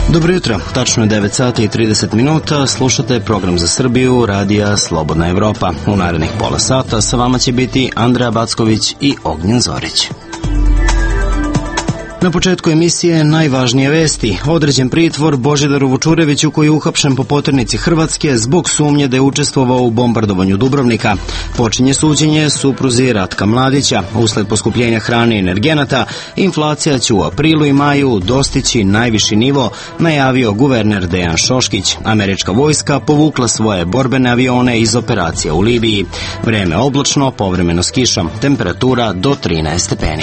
Dobro jutro, tačno je 9 sati i 30 minuta, slušate program za Srbiju, radija Slobodna Evropa. U narednih pola sata sa vama će biti Andreja Backović i Ognjen Zorić. Na početku emisije najvažnije vesti. Određen pritvor Božidaru Vučureviću koji je uhapšen po poternici Hrvatske zbog sumnje da je učestvovao u bombardovanju Dubrovnika. Počinje suđenje supruzi Ratka Mladića. Usled poskupljenja hrane i energenata, inflacija će u aprilu i maju dostići najviši nivo, najavio guverner Dejan Šoškić. Američka vojska povukla svoje borbene avione iz operacija u Libiji. Vreme oblačno, povremeno s kišom. Temperatura do 13 stepeni.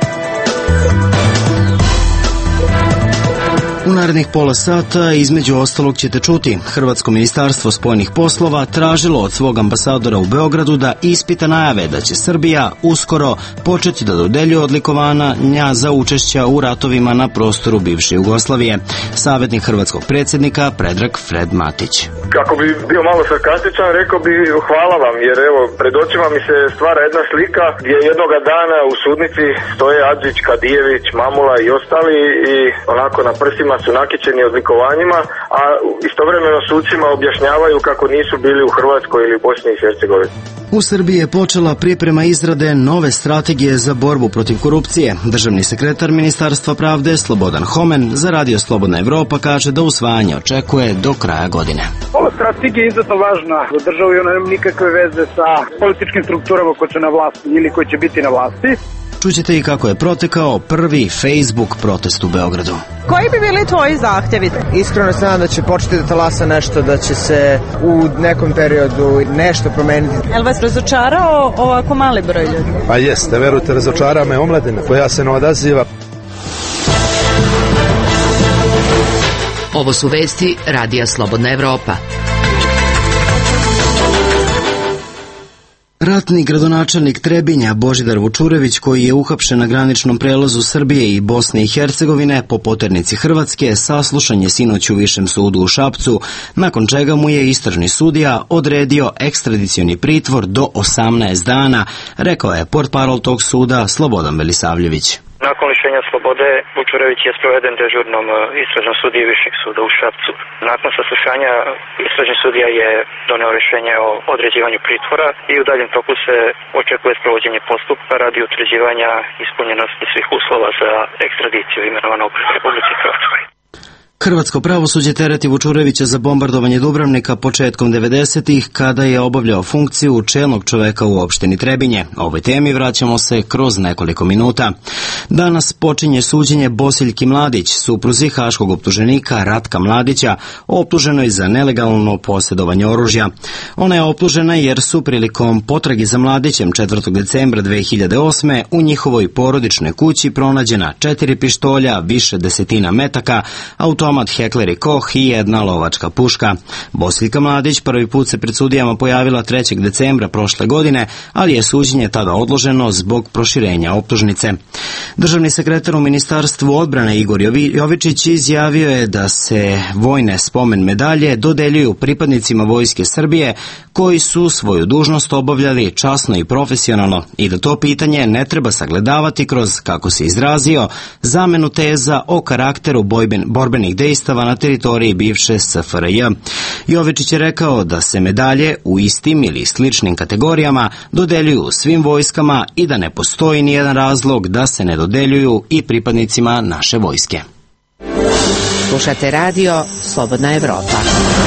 U narednih pola sata, između ostalog, ćete čuti Hrvatsko ministarstvo spoljnih poslova tražilo od svog ambasadora u Beogradu da ispita najave da će Srbija uskoro početi da dodeljuje odlikovanja za učešća u ratovima na prostoru bivše Jugoslavije. Savjetnik hrvatskog predsjednika Predrag Fred Matić. Kako bi bio malo sarkastičan, rekao bi hvala vam, jer evo, pred očima mi se stvara jedna slika gdje jednoga dana u sudnici stoje Adžić, Kadijević, Mamula i ostali i onako na prsima su nakićeni odlikovanjima, a istovremeno sucima objašnjavaju kako nisu bili u Hrvatskoj ili u Bosni i Hercegovini. U Srbiji je počela priprema izrade nove strategije za borbu protiv korupcije. Državni sekretar Ministarstva pravde Slobodan Homen za radio Slobodna Evropa kaže da usvajanje očekuje do kraja godine. Ova strategija je izuzetno važna za državu i ona nema nikakve veze sa političkim strukturama koje su na vlasti ili koji će biti na vlasti. Čućete i kako je protekao prvi Facebook protest u Beogradu. Koji bi bili tvoji zahtjevi? Iskreno se nadam da će početi da talasa nešto, da će se u nekom periodu nešto promeniti. Je li vas razočarao ovako mali broj ljudi? Pa jeste, verujte, razočara me omladina koja se ne odaziva. Ovo su vesti radija Slobodna Evropa. Ratni gradonačelnik Trebinja Božidar Vučurević, koji je uhapšen na graničnom prelazu Srbije i Bosne i Hercegovine po poternici Hrvatske, saslušan je sinoć u Višem sudu u Šapcu, nakon čega mu je istražni sudija odredio ekstradicioni pritvor do 18 dana, rekao je portparol tog suda Slobodan Velisavljević. Nakon lišenja slobode, Vučurević je sproveden dežurnom istražnom sudiji Višeg suda u Šapcu. Nakon saslušanja, istražni sudija je doneo rješenje o određivanju pritvora i u daljem toku se očekuje sprovođenje postupka radi utvrđivanja ispunjenosti svih uslova za ekstradiciju imenovanog Republici Hrvatskoj. Hrvatsko pravosuđe tereti Vučurevića za bombardovanje Dubrovnika početkom 90-ih, kada je obavljao funkciju čelnog čoveka u opštini Trebinje. Ovoj temi vraćamo se kroz nekoliko minuta. Danas počinje suđenje Bosiljki Mladić, supruzi haškog optuženika Ratka Mladića, optuženoj za nelegalno posjedovanje oružja. Ona je optužena jer su prilikom potragi za Mladićem 4. decembra 2008. u njihovoj porodičnoj kući pronađena 4 pištolja, više desetina metaka, automat Heckler & Koch i jedna lovačka puška. Bosiljka Mladić prvi put se pred sudijama pojavila 3. decembra prošle godine, ali je suđenje tada odloženo zbog proširenja optužnice. Državni sekretar u Ministarstvu odbrane Igor Jovičić izjavio je da se vojne spomen medalje dodeljuju pripadnicima Vojske Srbije koji su svoju dužnost obavljali časno i profesionalno i da to pitanje ne treba sagledavati kroz, kako se izrazio, zamenu teza o karakteru borbenih dejstava na teritoriji bivše SFRJ. Jovičić je rekao da se medalje u istim ili sličnim kategorijama dodeljuju svim vojskama i da ne postoji nijedan razlog da se ne dodeljuju i pripadnicima naše vojske. Slušate radio Slobodna Evropa.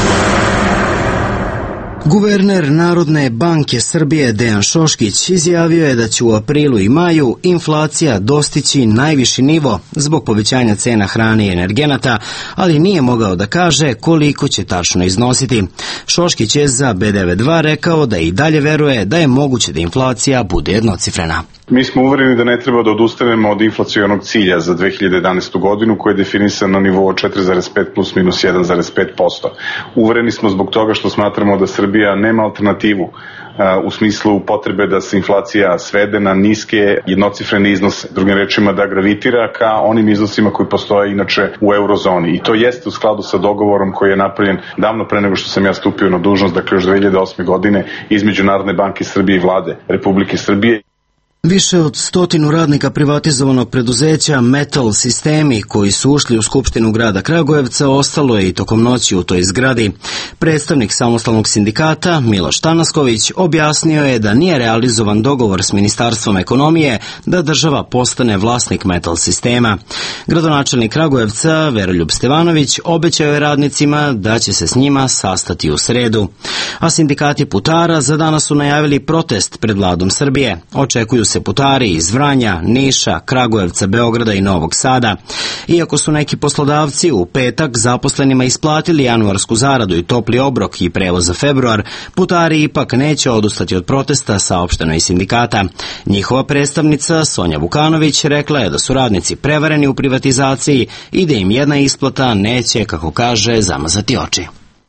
Guverner Narodne banke Srbije Dejan Šoškić izjavio je da će u aprilu i maju inflacija dostići najviši nivo zbog povećanja cena hrane i energenata, ali nije mogao da kaže koliko će tačno iznositi. Šoškić je za B92 rekao da i dalje veruje da je moguće da inflacija bude jednocifrena. Mi smo uvereni da ne treba da odustanemo od inflacionog cilja za 2011. godinu koji je definisan na nivou 4,5 plus minus 1,5%. Uvereni smo zbog toga što smatramo da Srbija nema alternativu u smislu potrebe da se inflacija svede na niske jednocifrene iznose. Drugim rečima da gravitira ka onim iznosima koji postoje inače u eurozoni. I to jeste u skladu sa dogovorom koji je napravljen davno pre nego što sam ja stupio na dužnost, dakle još 2008. godine između Narodne banke Srbije i vlade Republike Srbije. Više od 100 radnika privatizovanog preduzeća Metal Sistemi, koji su ušli u Skupštinu grada Kragujevca, ostalo je i tokom noći u toj zgradi. Predstavnik samostalnog sindikata, Miloš Tanasković, objasnio je da nije realizovan dogovor s Ministarstvom ekonomije da država postane vlasnik Metal Sistema. Gradonačelnik Kragujevca, Veroljub Stevanović, obećao je radnicima da će se s njima sastati u sredu. A sindikati putara za danas su najavili protest pred Vladom Srbije. Očekuju se putari iz Vranja, Niša, Kragujevca, Beograda i Novog Sada. Iako su neki poslodavci u petak zaposlenima isplatili januarsku zaradu i topli obrok i prevoz za februar, putari ipak neće odustati od protesta, saopšteno iz sindikata. Njihova predstavnica Sonja Vukanović rekla je da su radnici prevareni u privatizaciji i da im jedna isplata neće, kako kaže, zamazati oči.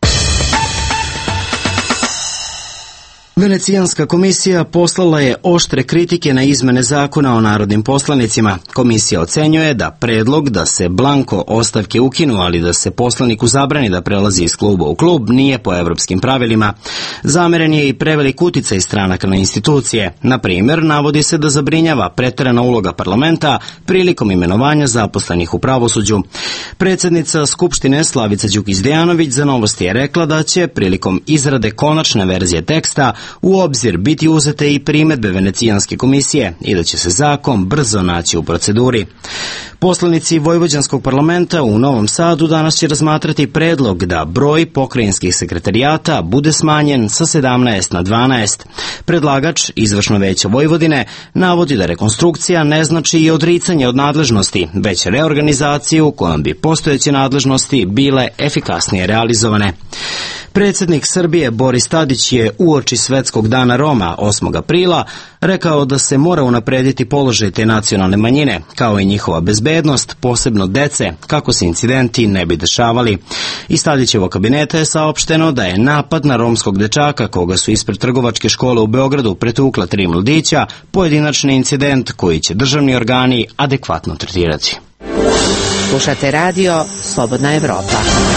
Venecijanska komisija poslala je oštre kritike na izmene zakona o narodnim poslanicima. Komisija ocenjuje da predlog da se blanko ostavke ukinu, ali da se poslaniku zabrani da prelazi iz kluba u klub, nije po evropskim pravilima. Zameren je i prevelik uticaj stranaka na institucije. Na primjer, navodi se da zabrinjava preterana uloga parlamenta prilikom imenovanja zaposlenih u pravosuđu. Predsjednica Skupštine Slavica Đukić-Dejanović za Novosti je rekla da će prilikom izrade konačne verzije teksta u obzir biti uzete i primedbe Venecijanske komisije i da će se zakon brzo naći u proceduri. Poslanici Vojvođanskog parlamenta u Novom Sadu danas će razmatrati predlog da broj pokrajinskih sekretarijata bude smanjen sa 17 na 12. Predlagač, Izvršno veće Vojvodine, navodi da rekonstrukcija ne znači i odricanje od nadležnosti, već reorganizaciju kojom bi postojeće nadležnosti bile efikasnije realizovane. Predsjednik Srbije Boris Tadić je uoči Svetskog dana Roma 8. aprila rekao da se mora unaprediti položaj te nacionalne manjine, kao i njihova bezbednost, posebno dece, kako se incidenti ne bi dešavali. Iz Tadićevog kabineta je saopšteno da je napad na romskog dečaka, koga su ispred trgovačke škole u Beogradu pretukla 3 mladića, pojedinačni incident koji će državni organi adekvatno tretirati. Slušate radio Slobodna Evropa.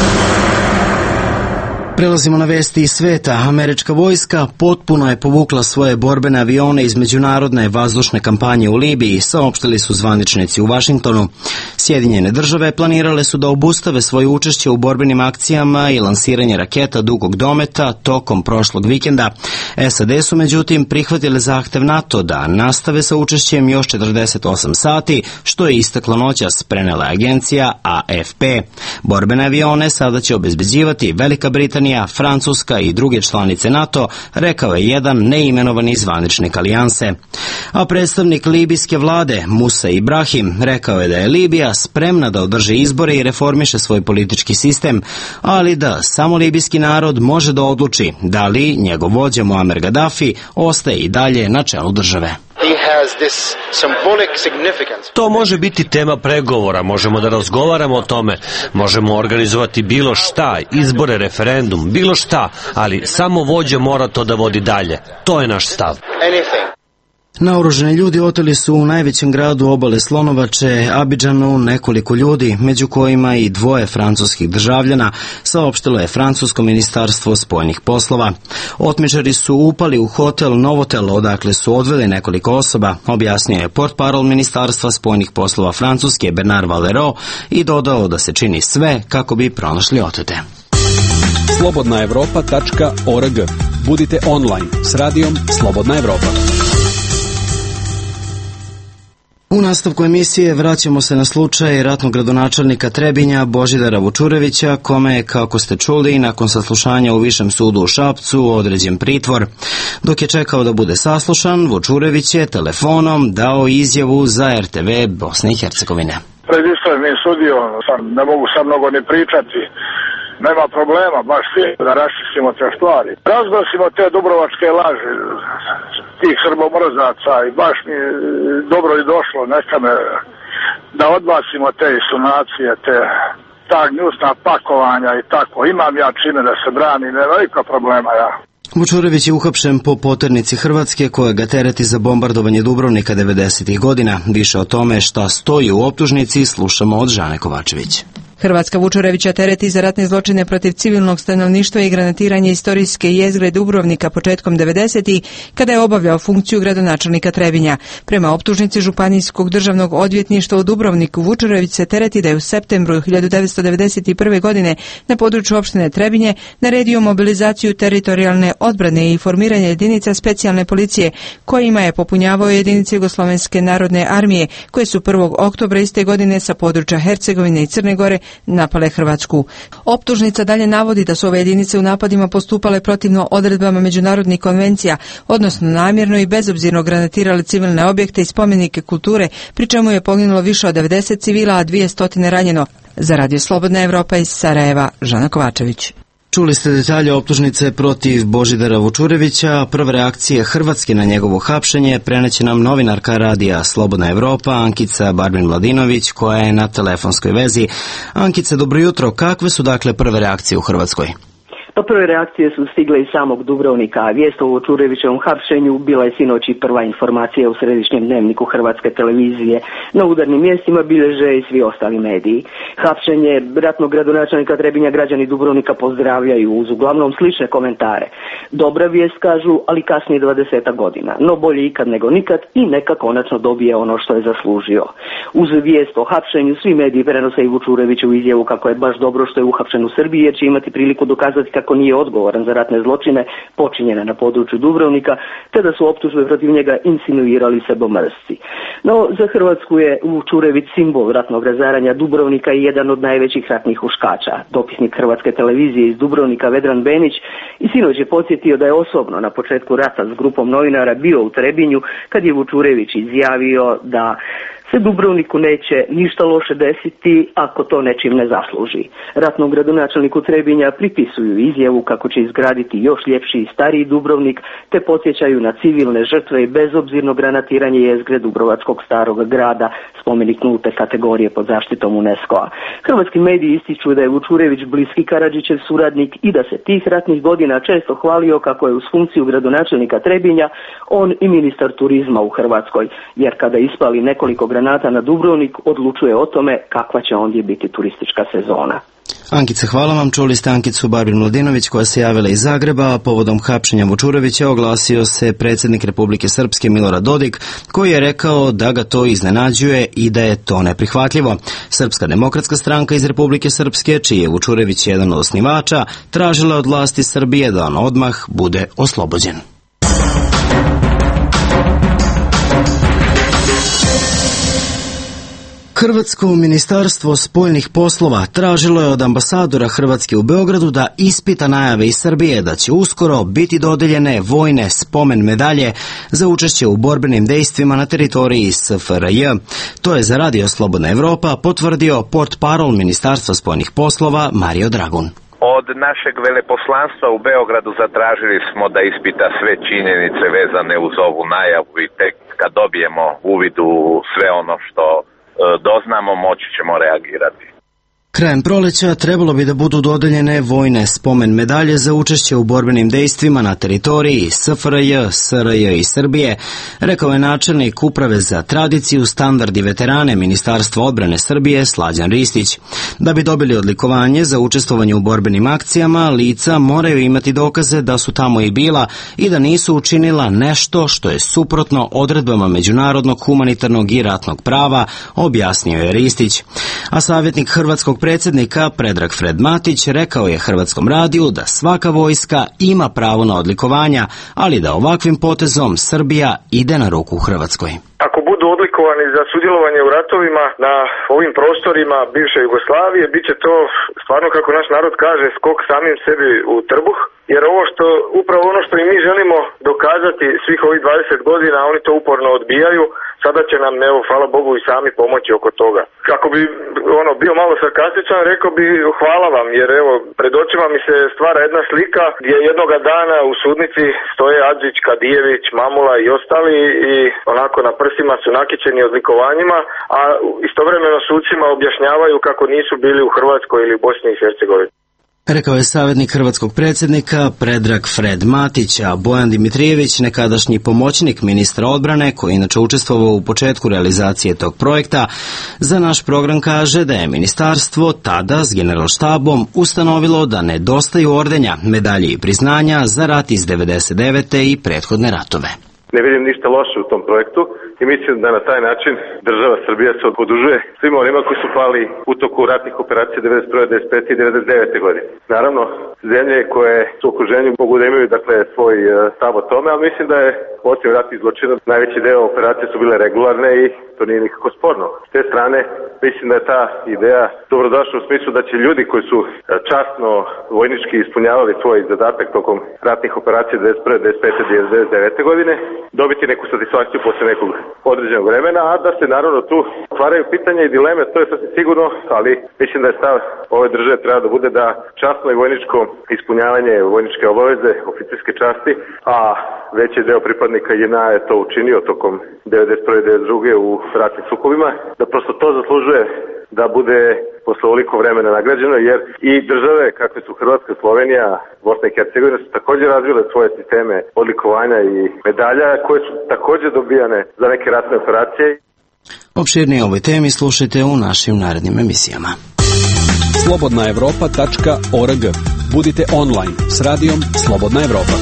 Prelazimo na vesti iz sveta. Američka vojska potpuno je povukla svoje borbene avione iz međunarodne vazdušne kampanje u Libiji, saopštili su zvaničnici u Vašingtonu. Sjedinjene države planirale su da obustave svoje učešće u borbenim akcijama i lansiranje raketa dugog dometa tokom prošlog vikenda. SAD su međutim prihvatile zahtev NATO da nastave sa učešćem još 48 sati, što je istakla noćas, prenela agencija AFP. Borbene avione sada će obezbeđivati Velika Britanija, Francuska i druge članice NATO, rekao je jedan neimenovani zvaničnik alijanse. A predstavnik libijske vlade Musa Ibrahim rekao je da je Libija spremna da održi izbore i reformiše svoj politički sistem, ali da samo libijski narod može da odluči da li njegov vođa Muammar Gaddafi ostaje i dalje na čelu države. To može biti tema pregovora, možemo da razgovaramo o tome, možemo organizovati bilo šta, izbore, referendum, bilo šta, ali samo vođa mora to da vodi dalje. To je naš stav. Naoružani ljudi oteli su u najvećem gradu obale Slonovače, Abidžanu, nekoliko ljudi, među kojima i 2 francuskih državljana, saopštilo je francusko ministarstvo spoljnih poslova. Otmičari su upali u hotel Novotel, odakle su odveli nekoliko osoba, objasnio je portparol ministarstva spoljnih poslova Francuske Bernard Valero i dodao da se čini sve kako bi pronašli otete. slobodnaevropa.org. Budite online s radijom Slobodna Evropa. U nastavku emisije vraćamo se na slučaj ratnog gradonačelnika Trebinja Božidara Vučurevića, kome je, kako ste čuli, nakon saslušanja u Višem sudu u Šapcu određen pritvor. Dok je čekao da bude saslušan, Vučurević je telefonom dao izjavu za RTV Bosne i Hercegovine. Pred istražnim sudijom ne mogu sad mnogo ni pričati. Nema problema, baš svi da raščistimo te stvari. Razglasimo te dubrovačke laži tih srbomrzaca i baš mi dobro i došlo, neka me da odbacimo te insinuacije, ta gnjusna pakovanja i tako. Imam ja čime da se brani, nema nikakva problema ja. Vučurević je uhapšen po poternici Hrvatske koja ga tereti za bombardovanje Dubrovnika 90. godina. Više o tome šta stoji u optužnici slušamo od Žane Kovačević. Hrvatska Vučurevića tereti za ratne zločine protiv civilnog stanovništva i granatiranje istorijske jezgre Dubrovnika početkom 90-ih, kada je obavljao funkciju gradonačelnika Trebinja. Prema optužnici Županijskog državnog odvjetništva u Dubrovniku, Vučurević se tereti da je u septembru 1991. godine na području opštine Trebinje naredio mobilizaciju teritorijalne odbrane i formiranje jedinica specijalne policije, kojima je popunjavao jedinice Jugoslovenske narodne armije, koje su 1. oktobra iste godine sa područja Hercegovine i Crne Gore napale Hrvatsku. Optužnica dalje navodi da su ove jedinice u napadima postupale protivno odredbama međunarodnih konvencija, odnosno namjerno i bezobzirno granatirale civilne objekte i spomenike kulture, pri čemu je poginulo više od 90 civila, a 200 ranjeno. Za Radio Slobodna Evropa iz Sarajeva, Žana Kovačević. Čuli ste detalje optužnice protiv Božidara Vučurevića. Prve reakcije Hrvatske na njegovo hapšenje preneće nam novinarka Radija Slobodna Evropa Ankica Barbin-Mladinović, koja je na telefonskoj vezi. Ankice, dobro jutro. Kakve su dakle prve reakcije u Hrvatskoj? Pa prve reakcije su stigle iz samog Dubrovnika, a vijest o Vučurevićevom hapšenju bila je sinoć i prva informacija u središnjem dnevniku Hrvatske televizije. Na udarnim mjestima bilježe i svi ostali mediji. Hapšenje ratnog gradonačelnika Trebinja građani Dubrovnika pozdravljaju uz uglavnom slične komentare. Dobra vijest, kažu, ali kasnije 20 godina. No bolje ikad nego nikad i neka konačno dobije ono što je zaslužio. Uz vijest o hapšenju svi mediji prenose i Vučureviću izjavu kako je baš dobro što je uhapšen u Srbiji, jer će imati priliku dokazati kako nije odgovoran za ratne zločine počinjene na području Dubrovnika, te da su optužbe protiv njega insinuirali sebomrsci. No, za Hrvatsku je Vučurević simbol ratnog razaranja Dubrovnika i jedan od najvećih ratnih huškača. Dopisnik Hrvatske televizije iz Dubrovnika Vedran Benić i sinoć je podsjetio da je osobno na početku rata s grupom novinara bio u Trebinju kad je Vučurević izjavio da se Dubrovniku neće ništa loše desiti ako to nečim ne zasluži. Ratnom gradonačelniku Trebinja pripisuju izjavu kako će izgraditi još ljepši i stariji Dubrovnik, te podsjećaju na civilne žrtve i bezobzirno granatiranje jezgre Dubrovačkog starog grada, spomenik nulte kategorije pod zaštitom UNESCO-a. Hrvatski mediji ističu da je Vučurević bliski Karadžićev suradnik i da se tih ratnih godina često hvalio kako je uz funkciju gradonačelnika Trebinja on i ministar turizma u Hrvatskoj, jer kada ispali nekoliko granata na Dubrovnik, odlučuje o tome kakva će ondje biti turistička sezona. Ankice, hvala vam. Čuli ste Ankicu Barbin-Mladinović koja se javila iz Zagreba. Povodom hapšenja Vučurevića oglasio se predsjednik Republike Srpske Milorad Dodik, koji je rekao da ga to iznenađuje i da je to neprihvatljivo. Srpska demokratska stranka iz Republike Srpske, čiji je Vučurević jedan od osnivača, tražila od vlasti Srbije da on odmah bude oslobođen. Hrvatsko ministarstvo spoljnih poslova tražilo je od ambasadora Hrvatske u Beogradu da ispita najave iz Srbije da će uskoro biti dodeljene vojne spomen medalje za učešće u borbenim dejstvima na teritoriji SFRJ. To je za Radio Slobodna Evropa potvrdio portparol Ministarstva spoljnih poslova Mario Dragun. Od našeg veleposlanstva u Beogradu zatražili smo da ispita sve činjenice vezane uz ovu najavu i tek kad dobijemo uvid u sve ono što doznamo, moći ćemo reagirati. Krajem proleća trebalo bi da budu dodeljene vojne spomen medalje za učešće u borbenim dejstvima na teritoriji SFRJ, SRJ i Srbije, rekao je načelnik Uprave za tradiciju, standard i veterane Ministarstva odbrane Srbije Slađan Ristić. Da bi dobili odlikovanje za učestvovanje u borbenim akcijama, lica moraju imati dokaze da su tamo i bila i da nisu učinila nešto što je suprotno odredbama međunarodnog, humanitarnog i ratnog prava, objasnio je Ristić. A savjetnik hrvatskog predsjednika Predrag Fred Matić rekao je Hrvatskom radiju da svaka vojska ima pravo na odlikovanja, ali da ovakvim potezom Srbija ide na ruku Hrvatskoj. Ako budu odlikovani za sudjelovanje u ratovima na ovim prostorima bivše Jugoslavije, bit će to stvarno, kako naš narod kaže, skok samim sebi u trbuh, jer upravo ono što i mi želimo dokazati svih ovih 20 godina, oni to uporno odbijaju. Sada će nam, evo, hvala Bogu, i sami pomoći oko toga. Kako bi bio malo sarkastičan, rekao bi hvala vam, jer evo, pred očima mi se stvara jedna slika gdje jednoga dana u sudnici stoje Adžić, Kadijević, Mamula i ostali i onako na prsima su nakićeni odlikovanjima, a istovremeno sucima objašnjavaju kako nisu bili u Hrvatskoj ili Bosni i Hercegovini. Rekao je savjetnik hrvatskog predsjednika Predrag Fred Matić, a Bojan Dimitrijević, nekadašnji pomoćnik ministra odbrane, koji inače učestvovao u početku realizacije tog projekta, za naš program kaže da je ministarstvo tada s generalštabom ustanovilo da nedostaju ordenja, medalje i priznanja za rat iz 99. i prethodne ratove. Ne vidim ništa loše u tom projektu i mislim da na taj način država Srbija se odužuje svima onima koji su pali u toku ratnih operacija 1991., 1995. i 1999. godine. Naravno, zemlje koje su u okruženju mogu da imaju svoj stav o tome, ali mislim da je osim ratnih zločina najveći deo operacije su bile regularne i to nije nikako sporno. S te strane mislim da je ta ideja dobrodošla u smislu da će ljudi koji su časno vojnički ispunjavali svoj zadatak tokom ratnih operacija 1991., 1995. i 1999. godine dobiti neku satisfakciju posle nekog određenog vremena, a da se naravno tu otvaraju pitanja i dileme, to je sasvim sigurno, ali mislim da je stav ove države treba da bude da časno i vojničko ispunjavanje vojničke obaveze, oficirske časti, a veći deo pripadnika JNA je to učinio tokom 1991. i 1992. u ratnim sukobima, da prosto to zaslužuje da bude posle ovoliko vremena nagrađeno, jer i države kakve su Hrvatska, Slovenija, Bosna i Hercegovina su također razvile svoje sisteme odlikovanja i medalja koje su također dobijane za neke ratne operacije. Opširnije o ovoj temi slušajte u našim narednim emisijama. slobodnaevropa.org. Budite online s radijom Slobodna Evropa.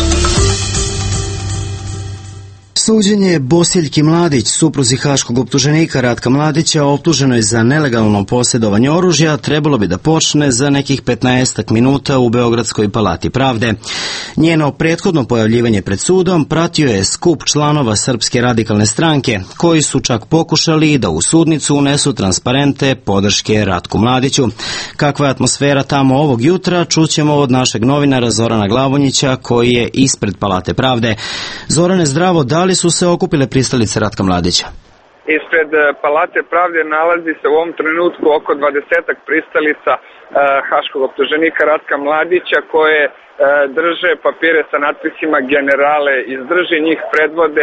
Suđenje Bosiljki Mladić, supruzi haškog optuženika Ratka Mladića, optuženoj za nelegalno posjedovanje oružja, trebalo bi da počne za nekih 15 minuta u Beogradskoj palati pravde. Njeno prethodno pojavljivanje pred sudom pratio je skup članova Srpske radikalne stranke, koji su čak pokušali da u sudnicu unesu transparente podrške Ratku Mladiću. Kakva je atmosfera tamo ovog jutra, čućemo od našeg novinara Zorana Glavonjića, koji je ispred palate pravde. Zorane, zdravo, da li su se okupile pristalice Ratka Mladića? Ispred palate pravde nalazi se u ovom trenutku oko 20 pristalica haškog optuženika Ratka Mladića, koje drže papire sa natpisima generale, izdrži njih predvode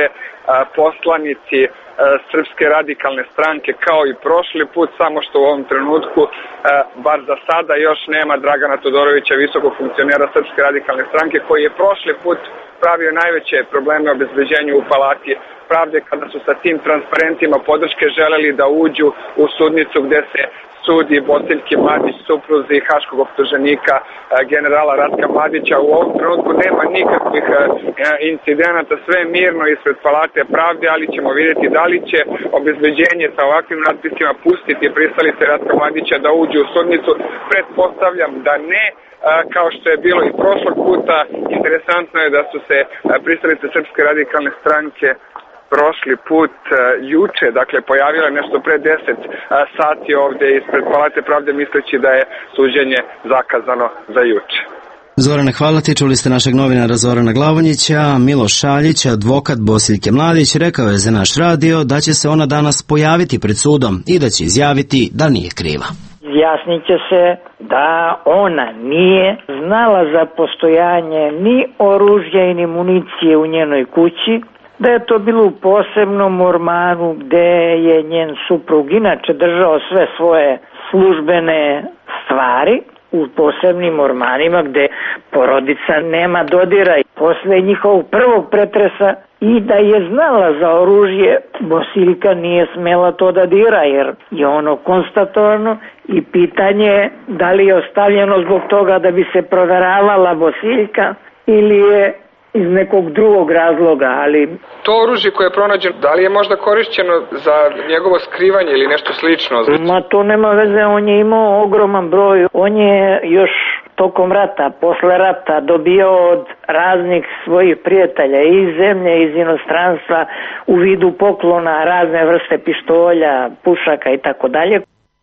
poslanici Srpske radikalne stranke kao i prošli put, samo što u ovom trenutku, bar za sada, još nema Dragana Todorovića, visokog funkcionera Srpske radikalne stranke, koji je prošli put pravio najveće probleme obezbeđenju u palati pravde kada su sa tim transparentima podrške želeli da uđu u sudnicu gde se sudi Bosiljki Mladić, supruzi haškog optuženika generala Ratka Mladića. U ovom trenutku nema nikakvih incidenata, sve je mirno ispred palate pravde, ali ćemo vidjeti da li će obezbeđenje sa ovakvim natpisima pustiti pristalice Ratka Mladića da uđu u sudnicu. Pretpostavljam da ne, kao što je bilo i prošlog puta. Interesantno je da su se pristalice Srpske radikalne stranke prošli put juče, pojavile nešto pre 10 sati ovde ispred palate pravde, misleći da je suđenje zakazano za juče. Zorane, hvala ti. Čuli ste našeg novinara Zorana Glavonjića. Miloš Šaljić, advokat Bosiljke Mladić, rekao je za naš radio da će se ona danas pojaviti pred sudom i da će izjaviti da nije kriva. Izjasnit će se da ona nije znala za postojanje ni oružja ni municije u njenoj kući, da je to bilo u posebnom ormanu gde je njen suprug inače držao sve svoje službene stvari, u posebnim ormanima gde porodica nema dodira. Posle njihovog prvog pretresa i da je znala za oružje, Bosiljka nije smela to da dira, jer je ono konstatovano i pitanje je da li je ostavljeno zbog toga da bi se proveravala Bosiljka ili je iz nekog drugog razloga, ali... To oružje koje je pronađeno, da li je možda korišćeno za njegovo skrivanje ili nešto slično? Ma to nema veze, on je imao ogroman broj, on je još tokom rata, posle rata dobio od raznih svojih prijatelja iz zemlje, iz inostranstva u vidu poklona razne vrste pištolja, pušaka i tako dalje.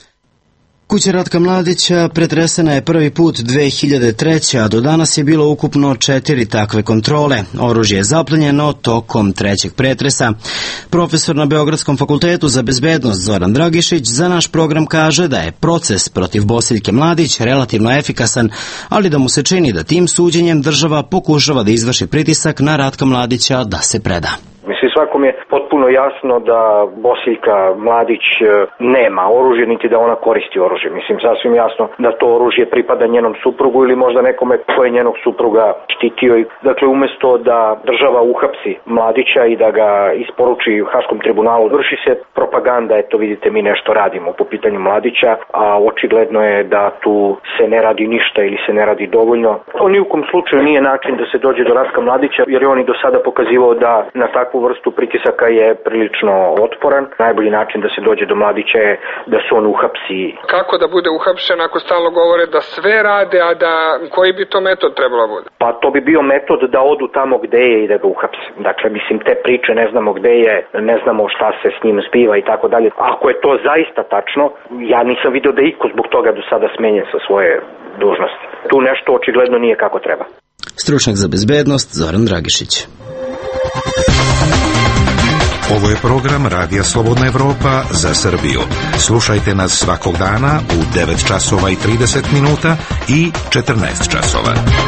Kuća Ratka Mladića pretresena je prvi put 2003. a do danas je bilo ukupno 4 takve kontrole. Oružje je zaplenjeno tokom trećeg pretresa. Profesor na Beogradskom fakultetu za bezbednost Zoran Dragišić za naš program kaže da je proces protiv Bosiljke Mladić relativno efikasan, ali da mu se čini da tim suđenjem država pokušava da izvrši pritisak na Ratka Mladića da se preda. Mislim, svakom je potpuno jasno da Bosiljka Mladić nema oružje, niti da ona koristi oružje. Mislim, sasvim jasno da to oružje pripada njenom suprugu ili možda nekome ko je njenog supruga štitio. Dakle, umesto da država uhapsi Mladića i da ga isporuči Haškom tribunalu, vrši se propaganda, eto vidite mi nešto radimo po pitanju Mladića, a očigledno je da tu se ne radi ništa ili se ne radi dovoljno. To ni u kom slučaju nije način da se dođe do Ratka Mladića, jer je on i do sada pokazivao da na takvu vrstu pritisaka je prilično otporan. Najbolji način da se dođe do Mladića je da se on uhapsi. Kako da bude uhapšen ako stalno govore da sve rade, a da koji bi to metod trebalo bude? Pa to bi bio metod da odu tamo gde je i da ga uhapse. Dakle, mislim, te priče ne znamo gde je, ne znamo šta se s njim zbiva i tako dalje. Ako je to zaista tačno, ja nisam video da iko zbog toga do sada smenjen sa svoje dužnosti. Tu nešto očigledno nije kako treba. Stručnjak za bezbednost Zoran Dragišić. Ovo je program Radija Slobodna Evropa za Srbiju. Slušajte nas svakog dana u 9 časova i 30 minuta i 14 časova.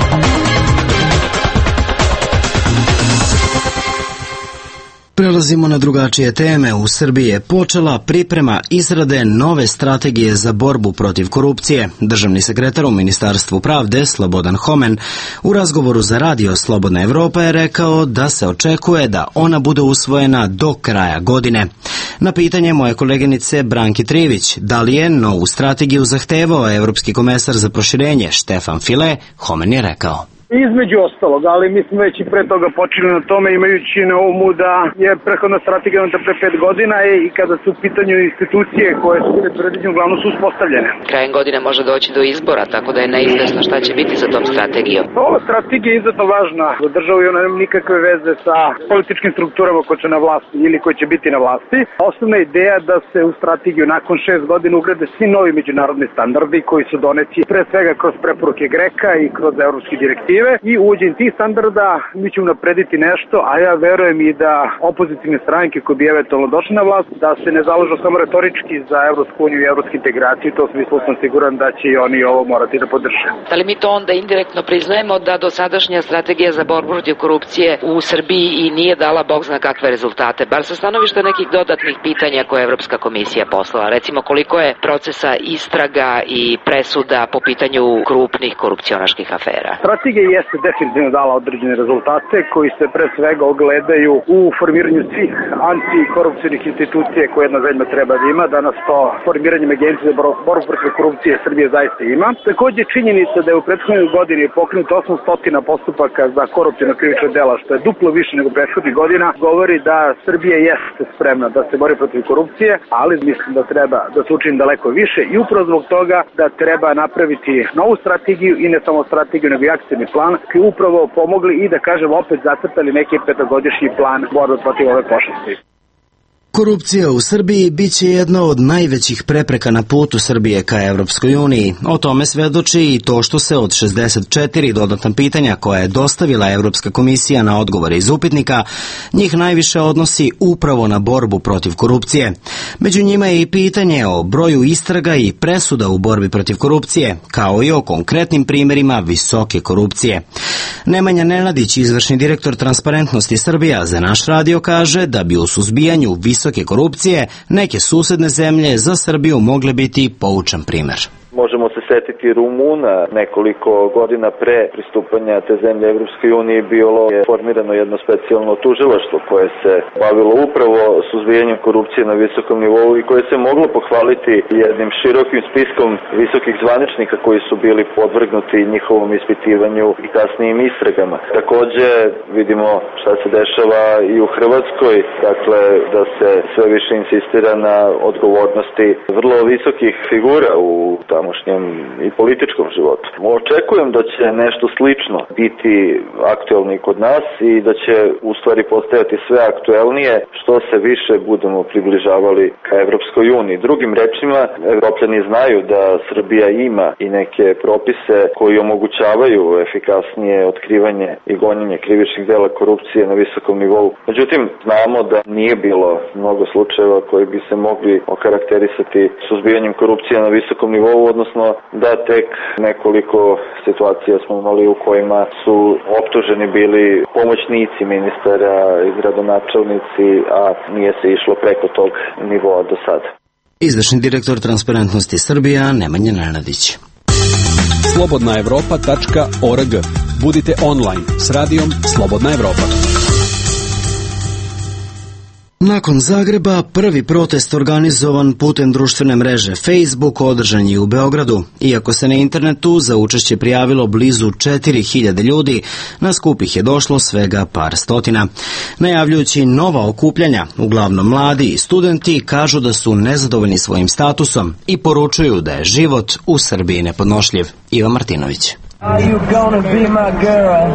Prelazimo na drugačije teme. U Srbiji je počela priprema izrade nove strategije za borbu protiv korupcije. Državni sekretar u Ministarstvu pravde, Slobodan Homen, u razgovoru za Radio Slobodna Evropa je rekao da se očekuje da ona bude usvojena do kraja godine. Na pitanje moje koleginice Branki Trivić, da li je novu strategiju zahtevao Evropski komesar za proširenje Štefan File, Homen je rekao. Između ostalog, ali mi smo već i pre toga počeli na tome, imajući na umu da je prethodna strategija pre 5 godina i kada su u pitanju institucije koje su bile predviđene, uglavnom su uspostavljene. Krajem godine može doći do izbora, tako da je neizvesno šta će biti za tom strategijom. Ova strategija je izuzetno važna za državu i ona nema nikakve veze sa političkim strukturama koje će na vlasti ili koje će biti na vlasti. Osnovna ideja da se u strategiju nakon 6 godina ugrade svi novi međunarodni standardi koji su doneti pre svega kroz preporuke GRECA i kroz evropski direktive. I uvođenjem tih standarda mi ćemo naprediti nešto, a ja verujem i da opozicijne stranke koje bi eventualno došle na vlast, da se ne založu samo retorički za Evropsku uniju i evropske integracije, u tom smislu sam siguran da će i oni ovo morati da podrže. Da li mi to onda indirektno priznajemo da dosadašnja strategija za borbu protiv korupcije u Srbiji i nije dala bog zna kakve rezultate, bar sa stanovišta nekih dodatnih pitanja koje je Evropska komisija poslala, recimo koliko je procesa istraga i presuda po pitanju krupnih korupcionaških afera? Strategija jeste definitivno dala određene rezultate koji se pre svega ogledaju u formiranju svih antikorupcijnih institucija koje jedna zemlja treba da ima. Danas to formiranjem agencije za borbu protiv korupcije Srbije zaista ima. Takođe činjenica da je u prethodnoj godini pokrenuto 800 postupaka za koruptivna krivična dela, što je duplo više nego prethodnih godina, govori da Srbija jeste spremna da se bori protiv korupcije, ali mislim da treba da se učini daleko više i upravo zbog toga da treba napraviti novu strategiju i ne samo strategiju nego i akcijni plan koji upravo pomogli i da kažem opet zacrtali neki 5-godišnji plan borbe protiv ove pošasti. Korupcija u Srbiji biće jedna od najvećih prepreka na putu Srbije ka Evropskoj uniji. O tome svedoči i to što se od 64 dodatna pitanja koja je dostavila Evropska komisija na odgovore iz upitnika, njih najviše odnosi upravo na borbu protiv korupcije. Među njima je i pitanje o broju istraga i presuda u borbi protiv korupcije, kao i o konkretnim primjerima visoke korupcije. Nemanja Nenadić, izvršni direktor Transparentnosti Srbija, za naš radio kaže da bi u suzbijanju visoke korupcije neke susedne zemlje za Srbiju mogle biti poučan primjer. Možemo se setiti Rumuna, nekoliko godina pre pristupanja te zemlje Evropskoj uniji bilo je formirano jedno specijalno tužilaštvo koje se bavilo upravo suzbijanjem korupcije na visokom nivou i koje se moglo pohvaliti jednim širokim spiskom visokih zvaničnika koji su bili podvrgnuti njihovom ispitivanju i kasnijim istragama. Takođe vidimo šta se dešava i u Hrvatskoj, dakle da se sve više insistira na odgovornosti vrlo visokih figura u tamošnjem i političkom životu. Očekujem da će nešto slično biti aktuelno i kod nas i da će u stvari postajati sve aktuelnije što se više budemo približavali ka Evropskoj uniji. Drugim rečima, Evropljani znaju da Srbija ima i neke propise koji omogućavaju efikasnije otkrivanje i gonjenje krivičnih dela korupcije na visokom nivou. Međutim, znamo da nije bilo mnogo slučajeva koji bi se mogli okarakterisati suzbijanjem korupcije na visokom nivou, odnosno da tek nekoliko situacija smo imali u kojima su optuženi bili pomoćnici ministara i gradonačelnici, a nije se išlo preko tog nivoa do sada. Izvršni direktor Transparentnosti Srbija Nemanja Nenadić. slobodnaevropa.org. Budite online s radijom Slobodna Evropa. Nakon Zagreba, prvi protest organizovan putem društvene mreže Facebook održan je u Beogradu. Iako se na internetu za učešće prijavilo blizu 4000 ljudi, na skup ih je došlo svega par stotina. Najavljujući nova okupljanja, uglavnom mladi i studenti kažu da su nezadovoljni svojim statusom i poručuju da je život u Srbiji nepodnošljiv. Iva Martinović. Are you gonna be my girl?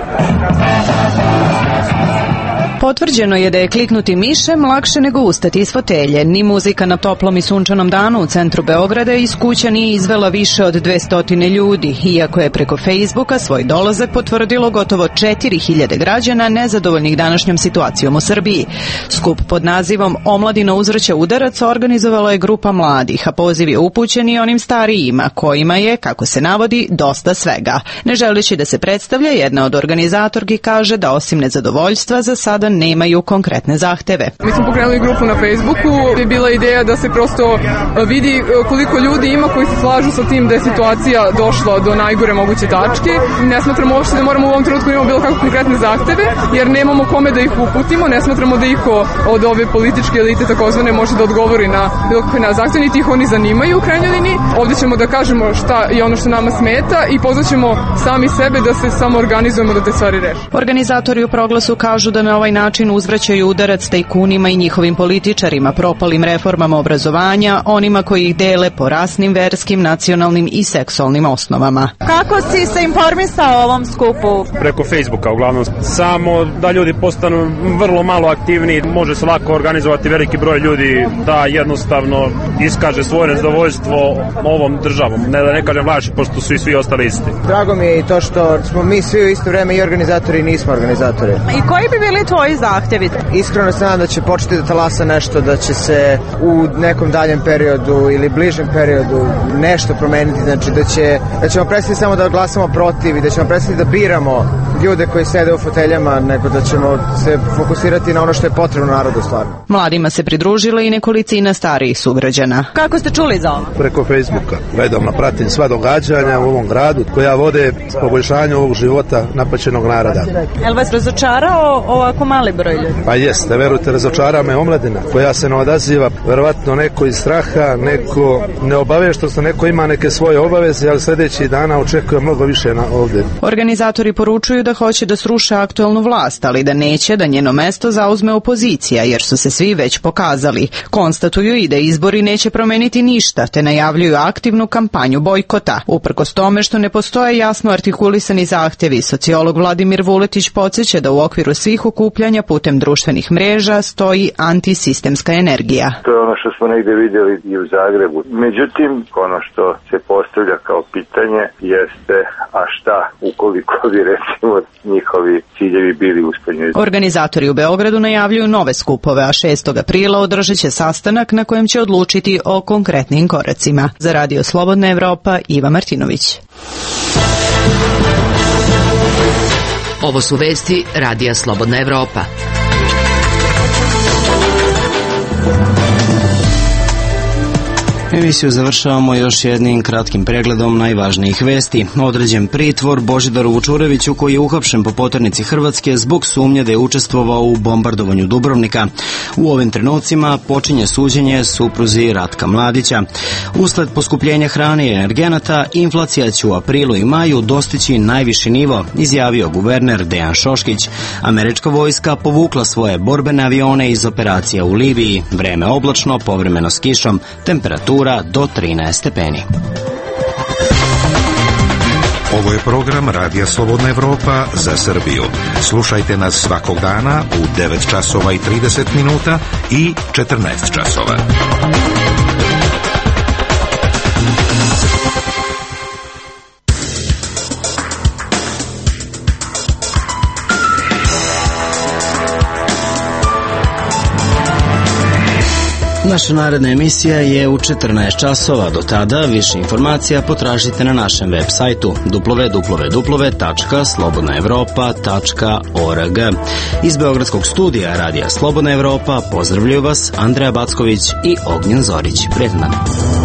Potvrđeno je da je kliknuti mišem lakše nego ustati iz fotelje. Ni muzika na toplom i sunčanom danu u centru Beograda iz kuća nije izvela više od 200 ljudi, iako je preko Facebooka svoj dolazak potvrdilo gotovo 4000 građana nezadovoljnih današnjom situacijom u Srbiji. Skup pod nazivom Omladina uzvraća udarac organizovala je grupa mladih, a poziv je upućen i onim starijima, kojima je, kako se navodi, dosta svega. Ne želeći da se predstavlja, jedna od organizatorki kaže da osim nezadovoljstva za sada nemaju konkretne zahteve. Mi smo pokrenuli grupu na Facebooku, je bila ideja da se prosto vidi koliko ljudi ima koji se slažu sa tim da je situacija došla do najgore moguće tačke. Ne smatramo uopšte da moramo u ovom trenutku imamo bilo kakve konkretne zahteve, jer nemamo kome da ih uputimo, ne smatramo da iko od ove političke elite takozvane može da odgovori na bilo kakve zahteve, niti ih oni zanimaju u krajnjoj liniji. Ovdje ćemo da kažemo šta je ono što nama smeta i pozvaćemo sami sebe da se samo organizujemo da te stvari reši. Organizatori u proglasu kažu da na ovaj način uzvraćaju udarac tajkunima i njihovim političarima, propalim reformama obrazovanja, onima koji ih dele po rasnim, verskim, nacionalnim i seksualnim osnovama. Kako si se informisao o ovom skupu? Preko Facebooka uglavnom. Samo da ljudi postanu vrlo malo aktivni, može se lako organizovati veliki broj ljudi da jednostavno iskaže svoje nezadovoljstvo ovom državom. Ne kažem vlaši, pošto su i svi ostali isti. Drago mi je i to što smo mi svi u isto vreme i organizatori i nismo organizatori. I koji bi bili tvoji zahtjevi? Iskreno se nadam da će početi da talasa nešto, da će se u nekom daljem periodu ili bližem periodu nešto promeniti, znači da ćemo prestati samo da glasamo protiv i da ćemo prestati da biramo ljude koji sede u foteljama, nego da ćemo se fokusirati na ono što je potrebno narodu stvarno. Mladima se pridružila i nekolicina starijih sugrađana. Kako ste čuli za ovo? Preko Facebooka. Redovno pratim sva događanja u ovom gradu koja vode poboljšanju ovog života napaćenog naroda. Jel vas razočarao ovako mali broj ljudi? Pa jeste, verujte, razočara me omladina koja se ne odaziva, verovatno neko iz straha, neko neobaveštost, neko ima neke svoje obaveze, ali sljedećih dana očekuje mnogo više ovdje. Organizatori poručuju da hoće da sruše aktualnu vlast, ali da neće da njeno mesto zauzme opozicija, jer su se svi već pokazali. Konstatuju i da izbori neće promeniti ništa, te najavljuju aktivnu kampanju bojkota. Uprkos tome što ne postoje jasno artikulisani zahtjevi, sociolog Vladimir Vuletić podsjeća da u okviru svih okupljanja putem društvenih mreža stoji antisistemska energija. To je ono što smo negdje vidjeli i u Zagrebu. Međutim, ono što se postavlja kao pitanje jeste, a šta ukoliko bi recimo njihovi ciljevi bili uspješni? Organizatori u Beogradu najavljuju nove skupove, a 6. aprila održat će sastanak na kojem će odlučiti o konkretnim koracima. Za Radio Slobodna Evropa, Iva Martinović. Ovo su vesti Radija Slobodna Evropa. Emisiju završavamo još jednim kratkim pregledom najvažnijih vesti. Određen pritvor Božidaru Vučureviću, koji je uhapšen po poternici Hrvatske zbog sumnje da je učestvovao u bombardovanju Dubrovnika. U ovim trenucima počinje suđenje supruzi Ratka Mladića. Usled poskupljenja hrane i energenata, inflacija će u aprilu i maju dostići najviši nivo, izjavio guverner Dejan Šoškić. Američka vojska povukla svoje borbene avione iz operacija u Libiji. Vreme oblačno, povremeno s kišom, temperatura do 13 stepeni. Ovo je program Radija Slobodna Evropa za Srbiju. Slušajte nas svakog dana u 9 časova i 30 minuta i 14 časova. Naš Naša naredna emisija je u 14 časova. Do tada više informacija potražite na našem web sajtu www.slobodnaevropa.org. Iz Beogradskog studija Radija Slobodna Evropa pozdravljaju vas Andreja Backović i Ognjen Zorić. Prijetan dan.